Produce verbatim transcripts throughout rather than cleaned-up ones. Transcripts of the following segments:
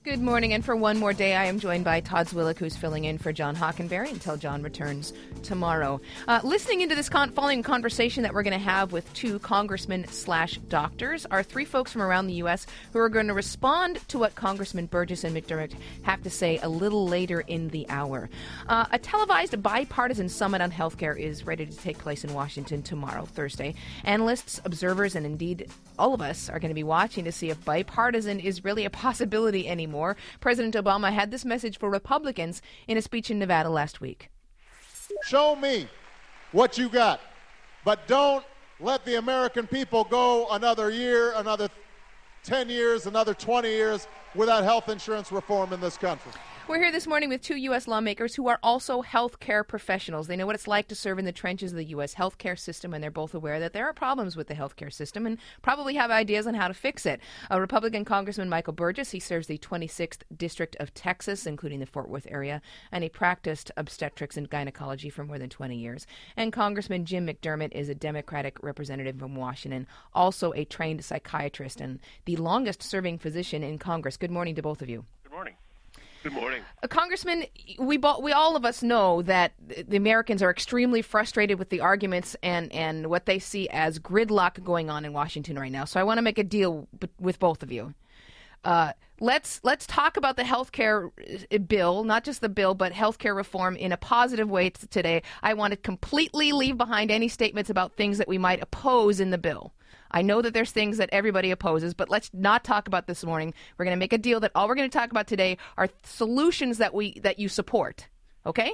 Good morning, and for one more day, I am joined by Todd Zwillich, who's filling in for John Hockenberry until John returns tomorrow. Uh, listening into this con- following conversation that we're going to have with two congressmen slash doctors are three folks from around the U S who are going to respond to what Congressman Burgess and McDermott have to say a little later in the hour. Uh, a televised bipartisan summit on healthcare is ready to take place in Washington tomorrow, Thursday. Analysts, observers, and indeed all of us are going to be watching to see if bipartisan is really a possibility anymore. President Obama had this message for Republicans in a speech in Nevada last week. Show me what you got, but don't let the American people go another year, another ten years, another twenty years without health insurance reform in this country. We're here this morning with two U S lawmakers who are also healthcare professionals. They know what it's like to serve in the trenches of the U S healthcare system, and they're both aware that there are problems with the healthcare system and probably have ideas on how to fix it. A Republican Congressman Michael Burgess, he serves the twenty-sixth District of Texas, including the Fort Worth area, and he practiced obstetrics and gynecology for more than twenty years. And Congressman Jim McDermott is a Democratic representative from Washington, also a trained psychiatrist and the longest-serving physician in Congress. Good morning to both of you. Good morning. Good morning. Uh, Congressman, we, bo- we all of us know that the Americans are extremely frustrated with the arguments and, and what they see as gridlock going on in Washington right now. So I want to make a deal b- with both of you. Uh, let's let's talk about the health care bill, not just the bill, but health care reform in a positive way t- today. I want to completely leave behind any statements about things that we might oppose in the bill. I know that there's things that everybody opposes, but let's not talk about this morning. We're going to make a deal that all we're going to talk about today are solutions that we that you support. Okay?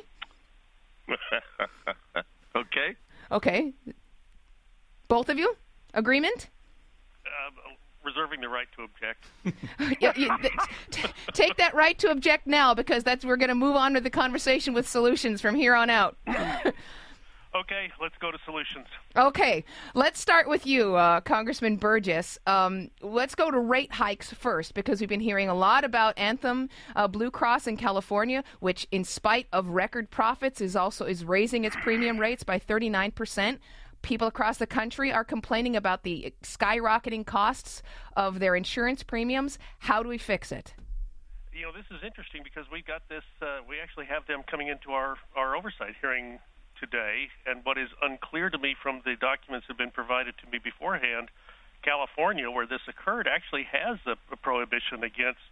Okay. Okay. Both of you? Agreement? Uh, reserving the right to object. yeah, you, th- t- take that right to object now, because that's we're going to move on with the conversation with solutions from here on out. Okay, let's go to solutions. Okay, let's start with you, uh, Congressman Burgess. Um, let's go to rate hikes first, because we've been hearing a lot about Anthem uh, Blue Cross in California, which, in spite of record profits, is also is raising its premium rates by thirty-nine percent. People across the country are complaining about the skyrocketing costs of their insurance premiums. How do we fix it? You know, this is interesting because we got this. Uh, we actually have them coming into our our oversight hearing today, and what is unclear to me from the documents that have been provided to me beforehand, California, where this occurred, actually has a, a prohibition against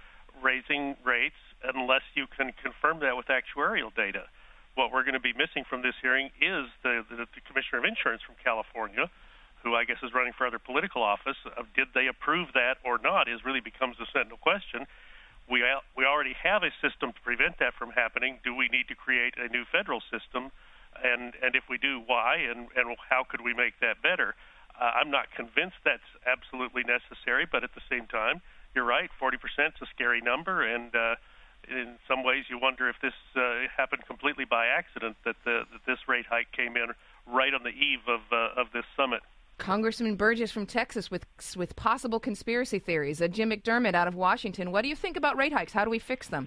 raising rates unless you can confirm that with actuarial data. What we're going to be missing from this hearing is the, the, the Commissioner of Insurance from California, who I guess is running for other political office. Uh, did they approve that or not is really becomes the sentinel question. We, al- we already have a system to prevent that from happening. Do we need to create a new federal system? And and if we do, why, and, and how could we make that better? Uh, I'm not convinced that's absolutely necessary, but at the same time, you're right, forty percent is a scary number, and uh, in some ways you wonder if this uh, happened completely by accident, that, the, that this rate hike came in right on the eve of uh, of this summit. Congressman Burgess from Texas with with possible conspiracy theories. Uh, Jim McDermott out of Washington. What do you think about rate hikes? How do we fix them?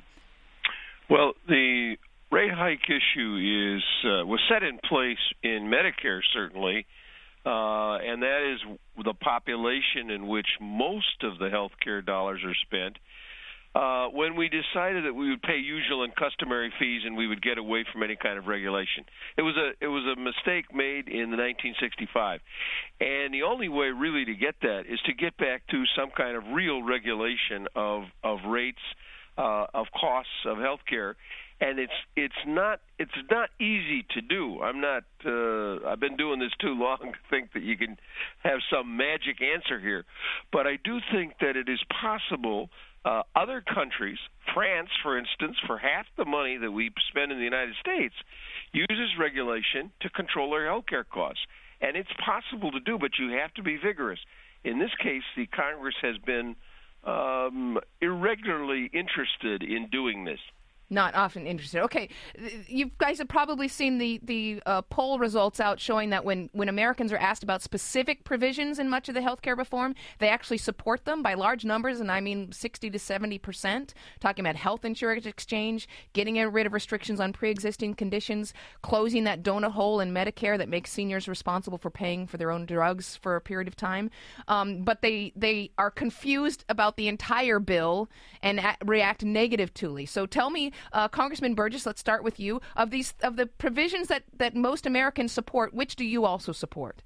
Well, the rate hike issue is uh, was set in place in Medicare, certainly, uh, and that is the population in which most of the health care dollars are spent. Uh, when we decided that we would pay usual and customary fees and we would get away from any kind of regulation, it was a it was a mistake made in the nineteen sixty-five, and the only way really to get that is to get back to some kind of real regulation of of rates, uh, of costs of health care. And it's it's not it's not easy to do. I'm not. Uh, I've been doing this too long to think that you can have some magic answer here. But I do think that it is possible. Uh, other countries, France, for instance, for half the money that we spend in the United States, uses regulation to control their health care costs. And it's possible to do, but you have to be vigorous. In this case, the Congress has been um, irregularly interested in doing this. Not often interested. Okay, you guys have probably seen the the uh, poll results out showing that when, when Americans are asked about specific provisions in much of the healthcare reform, they actually support them by large numbers, and I mean sixty to seventy percent. Talking about health insurance exchange, getting rid of restrictions on pre-existing conditions, closing that donut hole in Medicare that makes seniors responsible for paying for their own drugs for a period of time. Um, but they they are confused about the entire bill and a- react negatively. So tell me. Uh, Congressman Burgess, let's start with you. Of these, of the provisions that, that most Americans support, which do you also support?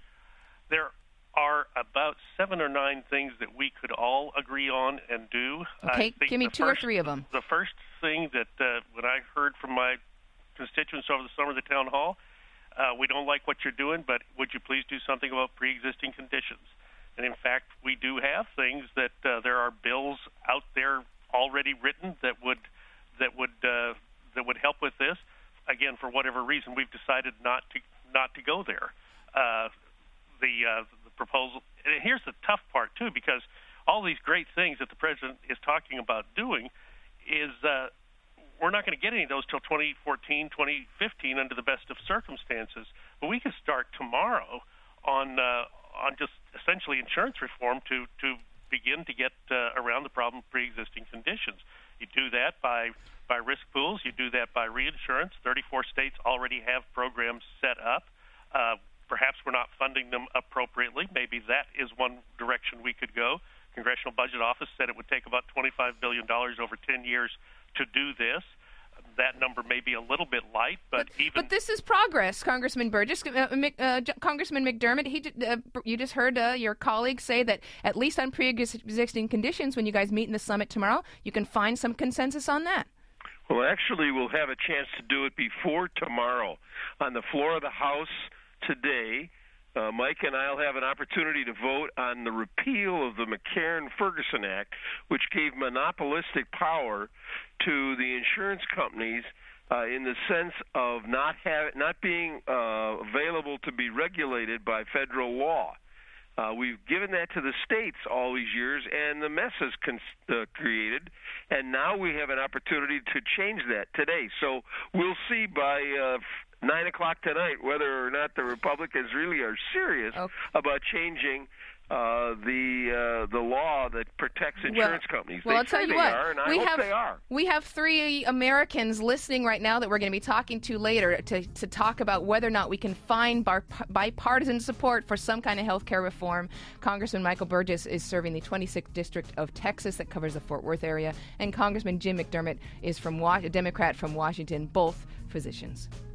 There are about seven or nine things that we could all agree on and do. Okay, give me two first, or three of them. The first thing that uh, when I heard from my constituents over the summer at the town hall, uh, we don't like what you're doing, but would you please do something about pre-existing conditions? And in fact, we do have things that uh, there are bills out there already written that would that would uh, that would help with this. Again, for whatever reason, we've decided not to not to go there. Uh, the uh, the proposal. And here's the tough part too, because all these great things that the president is talking about doing is uh, we're not going to get any of those till twenty fourteen, twenty fifteen under the best of circumstances. But we can start tomorrow on uh, on just essentially insurance reform to to begin to get uh, around the problem of pre-existing conditions. You do that by by risk pools. You do that by reinsurance. thirty-four states already have programs set up. Uh, perhaps we're not funding them appropriately. Maybe that is one direction we could go. Congressional Budget Office said it would take about twenty-five billion dollars over ten years to do this. That number may be a little bit light, but, but even... But this is progress, Congressman Burgess. Uh, Mc, uh, Congressman McDermott, he did, uh, you just heard uh, your colleague say that at least on pre-existing conditions, when you guys meet in the summit tomorrow, you can find some consensus on that. Well, actually, we'll have a chance to do it before tomorrow. On the floor of the House today, uh, Mike and I will have an opportunity to vote on the repeal of the McCarran-Ferguson Act, which gave monopolistic power to the insurance companies uh, in the sense of not have, not being uh, available to be regulated by federal law. Uh, we've given that to the states all these years, and the mess is con- uh, created, and now we have an opportunity to change that today. So we'll see by uh, nine o'clock tonight whether or not the Republicans really are serious okay. about changing uh, the uh, the law that protects insurance well, companies. Well, they I'll tell say you they what, are, and I we hope have, they are. We have three Americans listening right now that we're going to be talking to later to, to talk about whether or not we can find bar, bipartisan support for some kind of health care reform. Congressman Michael Burgess is serving the twenty-sixth District of Texas that covers the Fort Worth area, and Congressman Jim McDermott is from a Democrat from Washington, both physicians.